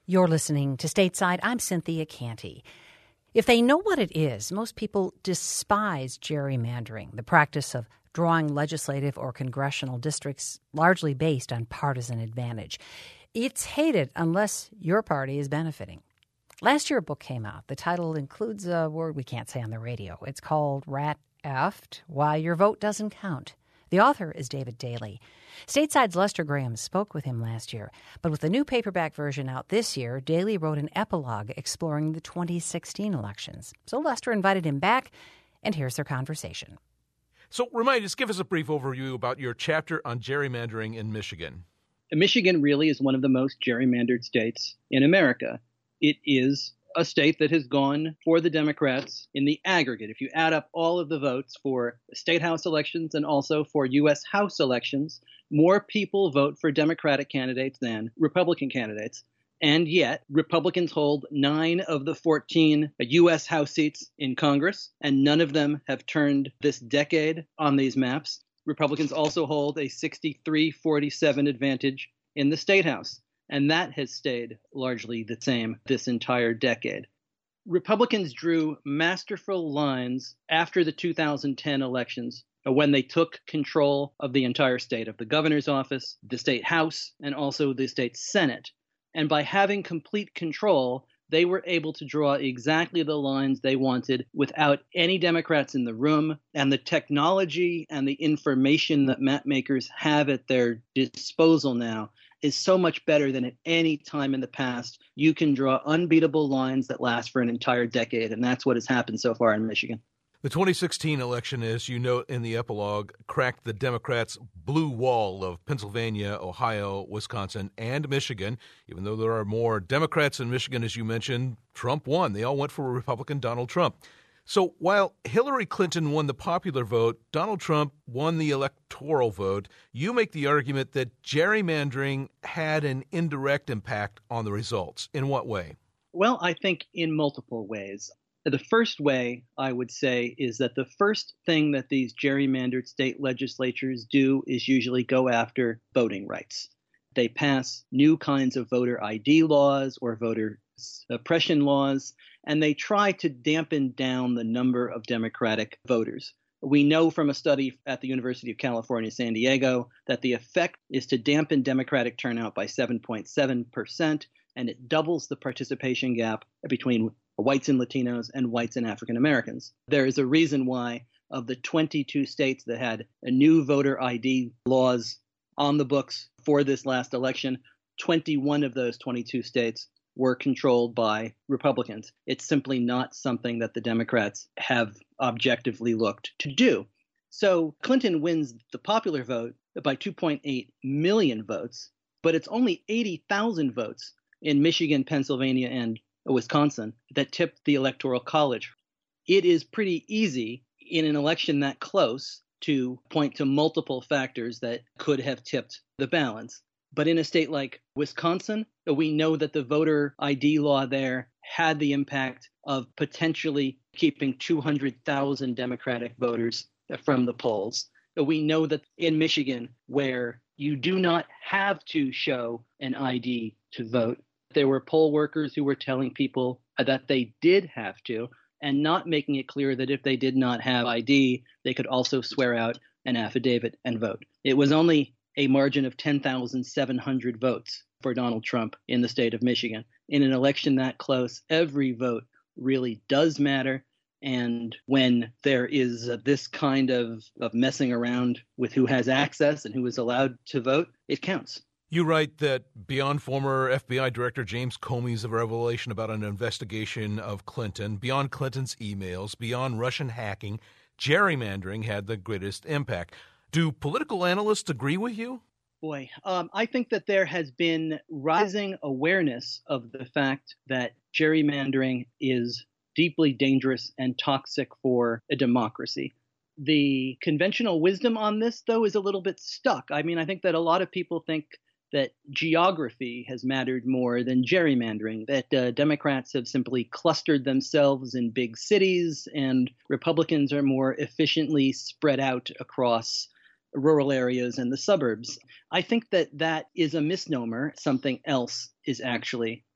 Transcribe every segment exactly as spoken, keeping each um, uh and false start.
You're listening to Stateside. I'm Cynthia Canty. If they know what it is, most people despise gerrymandering, the practice of drawing legislative or congressional districts largely based on partisan advantage. It's hated unless your party is benefiting. Last year, a book came out. The title includes a word we can't say on the radio. It's called Rat Effed, Why Your Vote Doesn't Count. The author is David Daley. Stateside's Lester Graham spoke with him last year, but with the new paperback version out this year, Daley wrote an epilogue exploring the twenty sixteen elections. So Lester invited him back, and here's their conversation. So remind us, give us a brief overview about your chapter on gerrymandering in Michigan. Michigan really is one of the most gerrymandered states in America. It is a state that has gone for the Democrats in the aggregate. If you add up all of the votes for state house elections and also for U S House elections, more people vote for Democratic candidates than Republican candidates. And yet, Republicans hold nine of the fourteen U S House seats in Congress, and none of them have turned this decade on these maps. Republicans also hold a sixty-three forty-seven advantage in the state house. And that has stayed largely the same this entire decade. Republicans drew masterful lines after the two thousand ten elections when they took control of the entire state, of the governor's office, the state house, and also the state senate. And by having complete control, they were able to draw exactly the lines they wanted without any Democrats in the room. And the technology and the information that map makers have at their disposal now is so much better than at any time in the past. You can draw unbeatable lines that last for an entire decade, and that's what has happened so far in Michigan. The twenty sixteen election, as you note in the epilogue, cracked the Democrats' blue wall of Pennsylvania, Ohio, Wisconsin, and Michigan. Even though there are more Democrats in Michigan, as you mentioned, Trump won. They all went for Republican Donald Trump. So while Hillary Clinton won the popular vote, Donald Trump won the electoral vote. You make the argument that gerrymandering had an indirect impact on the results. In what way? Well, I think in multiple ways. The first way, I would say, is that the first thing that these gerrymandered state legislatures do is usually go after voting rights. They pass new kinds of voter I D laws or voter suppression laws, and they try to dampen down the number of Democratic voters. We know from a study at the University of California, San Diego, that the effect is to dampen Democratic turnout by seven point seven percent, and it doubles the participation gap between whites and Latinos and whites and African Americans. There is a reason why of the twenty-two states that had a new voter I D laws on the books for this last election, twenty-one of those twenty-two states were controlled by Republicans. It's simply not something that the Democrats have objectively looked to do. So Clinton wins the popular vote by two point eight million votes, but it's only eighty thousand votes in Michigan, Pennsylvania, and Wisconsin that tipped the Electoral College. It is pretty easy in an election that close to point to multiple factors that could have tipped the balance. But in a state like Wisconsin, we know that the voter I D law there had the impact of potentially keeping two hundred thousand Democratic voters from the polls. We know that in Michigan, where you do not have to show an I D to vote, there were poll workers who were telling people that they did have to, and not making it clear that if they did not have I D, they could also swear out an affidavit and vote. It was only a margin of ten thousand seven hundred votes for Donald Trump in the state of Michigan. In an election that close, every vote really does matter. And when there is uh, this kind of, of messing around with who has access and who is allowed to vote, it counts. You write that beyond former F B I Director James Comey's revelation about an investigation of Clinton, beyond Clinton's emails, beyond Russian hacking, gerrymandering had the greatest impact. Do political analysts agree with you? Boy, um, I think that there has been rising awareness of the fact that gerrymandering is deeply dangerous and toxic for a democracy. The conventional wisdom on this, though, is a little bit stuck. I mean, I think that a lot of people think that geography has mattered more than gerrymandering, that uh, Democrats have simply clustered themselves in big cities and Republicans are more efficiently spread out across rural areas and the suburbs. I think that that is a misnomer. Something else is actually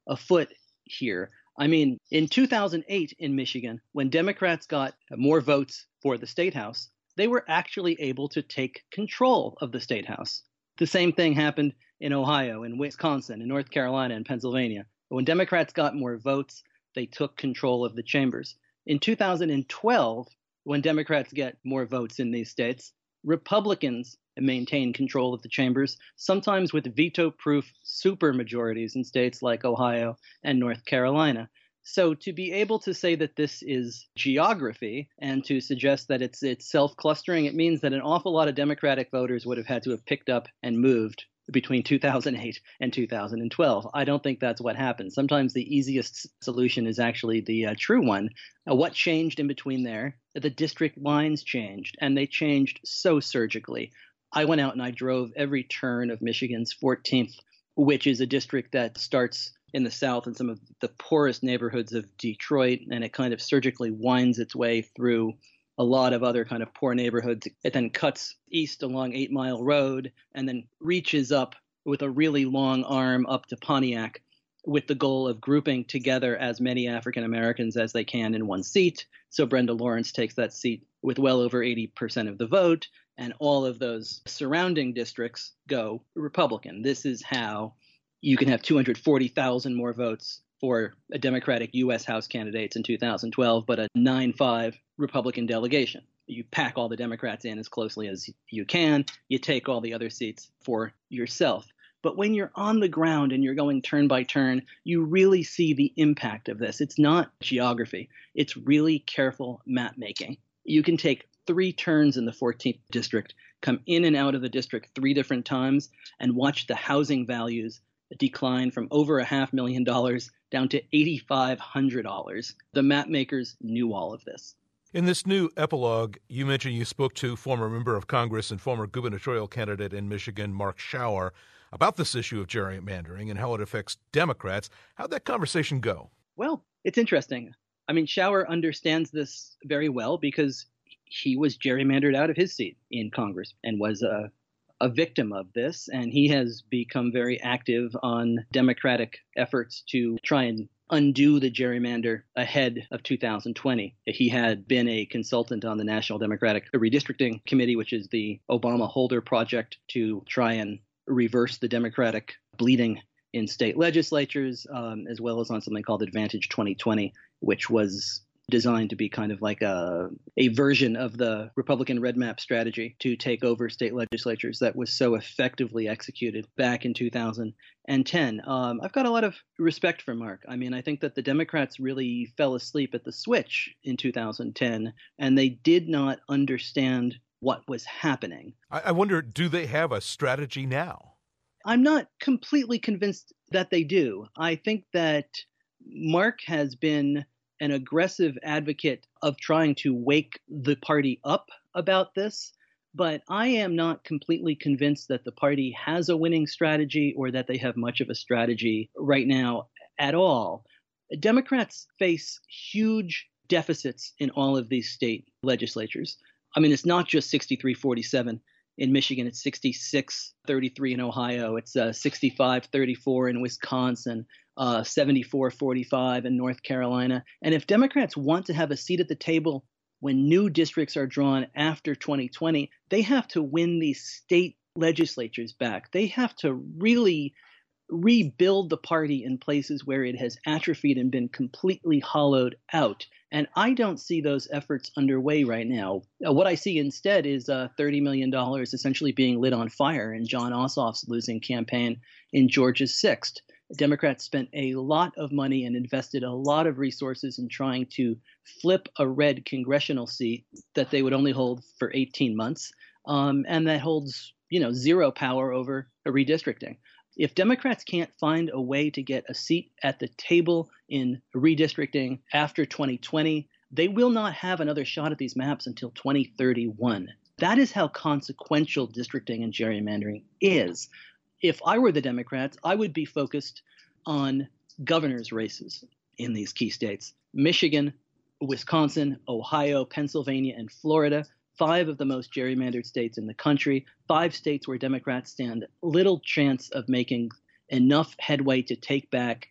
afoot here. I mean, in two thousand eight in Michigan, when Democrats got more votes for the state house, they were actually able to take control of the state house. The same thing happened in Ohio, in Wisconsin, in North Carolina, and Pennsylvania. But when Democrats got more votes, they took control of the chambers. In two thousand twelve, when Democrats get more votes in these states, Republicans maintain control of the chambers, sometimes with veto-proof supermajorities in states like Ohio and North Carolina. So to be able to say that this is geography and to suggest that it's it's self-clustering, it means that an awful lot of Democratic voters would have had to have picked up and moved between two thousand eight and two thousand twelve. I don't think that's what happened. Sometimes the easiest solution is actually the uh, true one. Uh, what changed in between there? The district lines changed, and they changed so surgically. I went out and I drove every turn of Michigan's fourteenth, which is a district that starts in the south in some of the poorest neighborhoods of Detroit, and it kind of surgically winds its way through a lot of other kind of poor neighborhoods. It then cuts east along Eight Mile Road and then reaches up with a really long arm up to Pontiac with the goal of grouping together as many African Americans as they can in one seat. So Brenda Lawrence takes that seat with well over eighty percent of the vote, and all of those surrounding districts go Republican. This is how you can have two hundred forty thousand more votes for a Democratic U S House candidates in two thousand twelve, but a nine five Republican delegation. You pack all the Democrats in as closely as you can. You take all the other seats for yourself. But when you're on the ground and you're going turn by turn, you really see the impact of this. It's not geography. It's really careful map making. You can take three turns in the fourteenth district, come in and out of the district three different times, and watch the housing values decline from over a half million dollars down to eight thousand five hundred dollars. The map makers knew all of this. In this new epilogue, you mentioned you spoke to former member of Congress and former gubernatorial candidate in Michigan, Mark Schauer, about this issue of gerrymandering and how it affects Democrats. How'd that conversation go? Well, it's interesting. I mean, Schauer understands this very well because he was gerrymandered out of his seat in Congress and was a a victim of this, and he has become very active on Democratic efforts to try and undo the gerrymander ahead of two thousand twenty. He had been a consultant on the National Democratic Redistricting Committee, which is the Obama Holder project to try and reverse the Democratic bleeding in state legislatures, um, as well as on something called Advantage twenty twenty, which was designed to be kind of like a a version of the Republican red map strategy to take over state legislatures that was so effectively executed back in two thousand ten. Um, I've got a lot of respect for Mark. I mean, I think that the Democrats really fell asleep at the switch in two thousand ten, and they did not understand what was happening. I, I wonder, do they have a strategy now? I'm not completely convinced that they do. I think that Mark has been an aggressive advocate of trying to wake the party up about this, but I am not completely convinced that the party has a winning strategy or that they have much of a strategy right now at all. Democrats face huge deficits in all of these state legislatures. I mean, it's not just sixty-three forty-seven in Michigan, it's sixty-six thirty-three in Ohio, it's uh, sixty-five thirty-four in Wisconsin, uh, seventy-four forty-five in North Carolina. And if Democrats want to have a seat at the table when new districts are drawn after twenty twenty, they have to win these state legislatures back. They have to really rebuild the party in places where it has atrophied and been completely hollowed out. And I don't see those efforts underway right now. Uh, what I see instead is uh, thirty million dollars essentially being lit on fire in Jon Ossoff's losing campaign in Georgia's sixth. Democrats spent a lot of money and invested a lot of resources in trying to flip a red congressional seat that they would only hold for eighteen months, um, and that holds, you know, zero power over a redistricting. If Democrats can't find a way to get a seat at the table in redistricting after twenty twenty, they will not have another shot at these maps until twenty thirty-one. That is how consequential districting and gerrymandering is. If I were the Democrats, I would be focused on governor's races in these key states. Michigan, Wisconsin, Ohio, Pennsylvania, and Florida, five of the most gerrymandered states in the country, five states where Democrats stand little chance of making enough headway to take back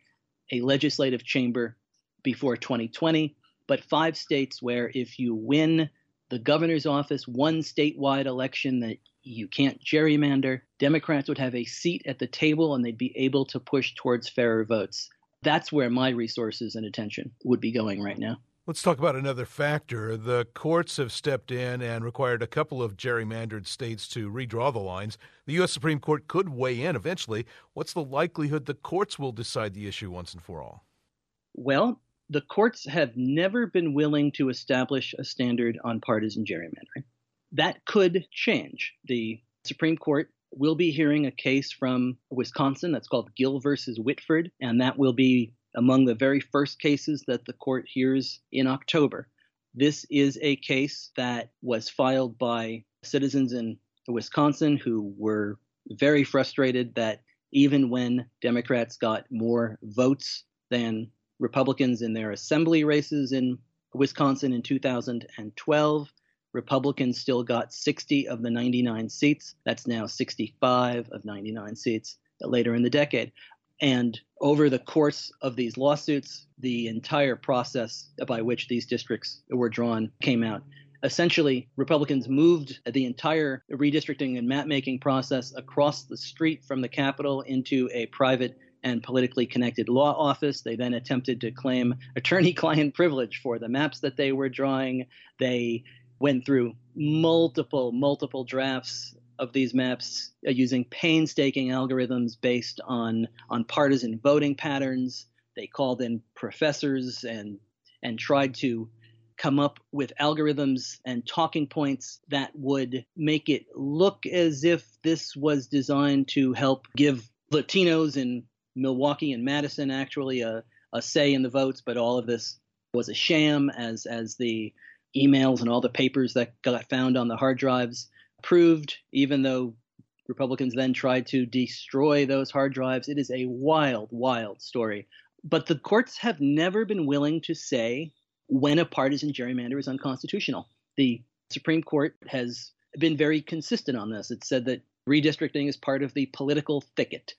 a legislative chamber before twenty twenty, but five states where if you win the governor's office, one statewide election that you can't gerrymander, Democrats would have a seat at the table and they'd be able to push towards fairer votes. That's where my resources and attention would be going right now. Let's talk about another factor. The courts have stepped in and required a couple of gerrymandered states to redraw the lines. The U S Supreme Court could weigh in eventually. What's the likelihood the courts will decide the issue once and for all? Well, the courts have never been willing to establish a standard on partisan gerrymandering. That could change. The Supreme Court will be hearing a case from Wisconsin that's called Gill versus Whitford, and that will be among the very first cases that the court hears in October. This is a case that was filed by citizens in Wisconsin who were very frustrated that even when Democrats got more votes than Republicans in their assembly races in Wisconsin in two thousand twelve, Republicans still got sixty of the ninety-nine seats. That's now sixty-five of ninety-nine seats later in the decade. And over the course of these lawsuits, the entire process by which these districts were drawn came out. Essentially, Republicans moved the entire redistricting and map-making process across the street from the Capitol into a private and politically connected law office. They then attempted to claim attorney-client privilege for the maps that they were drawing. They went through multiple, multiple drafts of these maps uh, using painstaking algorithms based on, on partisan voting patterns. They called in professors and and tried to come up with algorithms and talking points that would make it look as if this was designed to help give Latinos in Milwaukee and Madison actually a, a say in the votes, but all of this was a sham, as as the emails and all the papers that got found on the hard drives proved, even though Republicans then tried to destroy those hard drives. It is a wild, wild story. But the courts have never been willing to say when a partisan gerrymander is unconstitutional. The Supreme Court has been very consistent on this. It said that redistricting is part of the political thicket.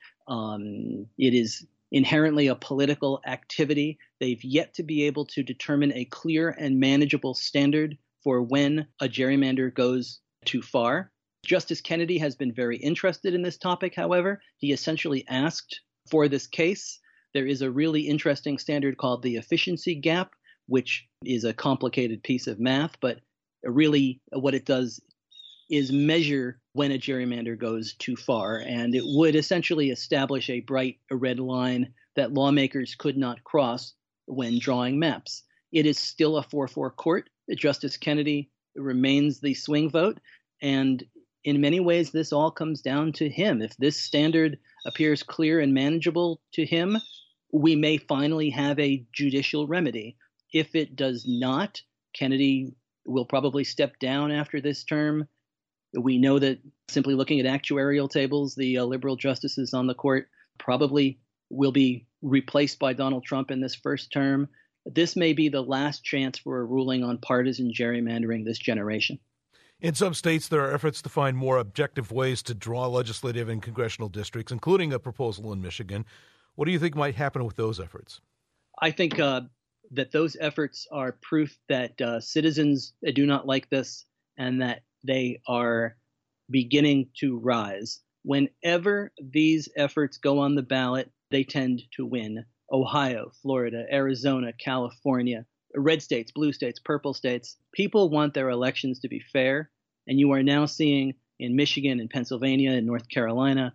Um, it is inherently a political activity. They've yet to be able to determine a clear and manageable standard for when a gerrymander goes too far. Justice Kennedy has been very interested in this topic, however. He essentially asked for this case. There is a really interesting standard called the efficiency gap, which is a complicated piece of math, but really what it does is measure when a gerrymander goes too far. And it would essentially establish a bright red line that lawmakers could not cross when drawing maps. It is still a four four court. Justice Kennedy remains the swing vote. And in many ways, this all comes down to him. If this standard appears clear and manageable to him, we may finally have a judicial remedy. If it does not, Kennedy will probably step down after this term. We know that simply looking at actuarial tables, the uh, liberal justices on the court probably will be replaced by Donald Trump in this first term. This may be the last chance for a ruling on partisan gerrymandering this generation. In some states, there are efforts to find more objective ways to draw legislative and congressional districts, including a proposal in Michigan. What do you think might happen with those efforts? I think uh, that those efforts are proof that uh, citizens do not like this and that they are beginning to rise. Whenever these efforts go on the ballot, they tend to win. Ohio, Florida, Arizona, California, red states, blue states, purple states. People want their elections to be fair. And you are now seeing in Michigan and Pennsylvania and North Carolina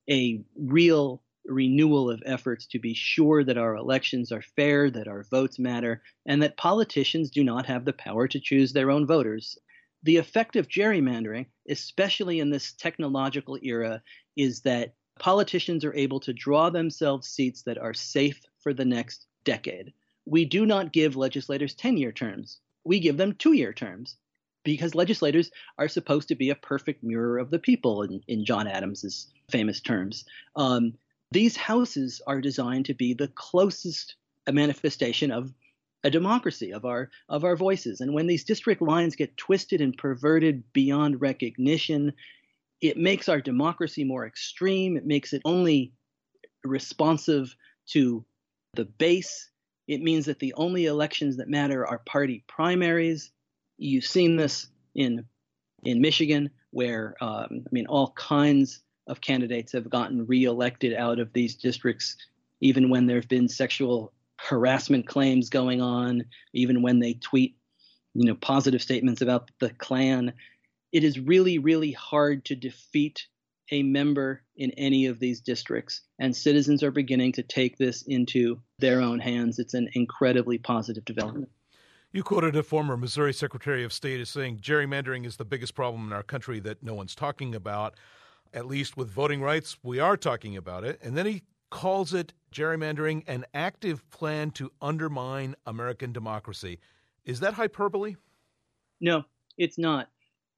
a real renewal of efforts to be sure that our elections are fair, that our votes matter, and that politicians do not have the power to choose their own voters. The effect of gerrymandering, especially in this technological era, is that politicians are able to draw themselves seats that are safe for the next decade. We do not give legislators ten-year terms. We give them two-year terms because legislators are supposed to be a perfect mirror of the people, in, in John Adams's famous terms. Um, these houses are designed to be the closest manifestation of a democracy, of our of our voices. And when these district lines get twisted and perverted beyond recognition, it makes our democracy more extreme. It makes it only responsive to the base. It means that the only elections that matter are party primaries. You've seen this in in Michigan, where um, I mean, all kinds of candidates have gotten reelected out of these districts, even when there have been sexual harassment claims going on, even when they tweet, you know, positive statements about the Klan. It is really, really hard to defeat a member in any of these districts, and citizens are beginning to take this into their own hands. It's an incredibly positive development. You quoted a former Missouri Secretary of State as saying gerrymandering is the biggest problem in our country that no one's talking about. At least with voting rights, we are talking about it. And then he calls it, gerrymandering, an active plan to undermine American democracy. Is that hyperbole? No, it's not.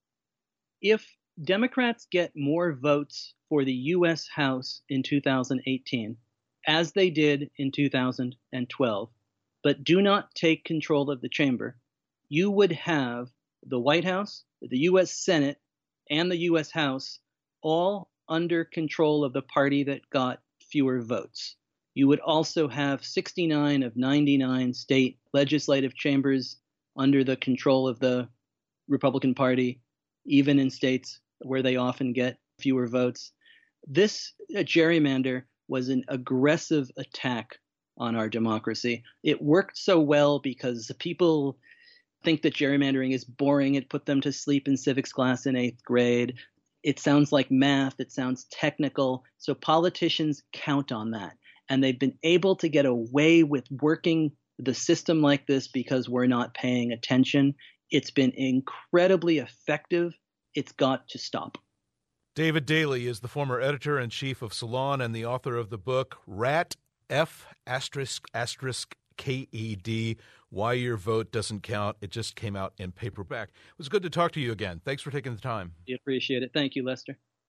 If Democrats get more votes for the U S House in two thousand eighteen, as they did in two thousand twelve, but do not take control of the chamber, you would have the White House, the U S Senate, and the U S House all under control of the party that got fewer votes. You would also have sixty-nine of ninety-nine state legislative chambers under the control of the Republican Party, even in states where they often get fewer votes. This uh, gerrymander was an aggressive attack on our democracy. It worked so well because people think that gerrymandering is boring. It put them to sleep in civics class in eighth grade. It sounds like math. It sounds technical. So politicians count on that. And they've been able to get away with working the system like this because we're not paying attention. It's been incredibly effective. It's got to stop. David Daley is the former editor-in-chief of Salon and the author of the book Rat, F asterisk asterisk K E D, Why Your Vote Doesn't Count. It just came out in paperback. It was good to talk to you again. Thanks for taking the time. I appreciate it. Thank you, Lester.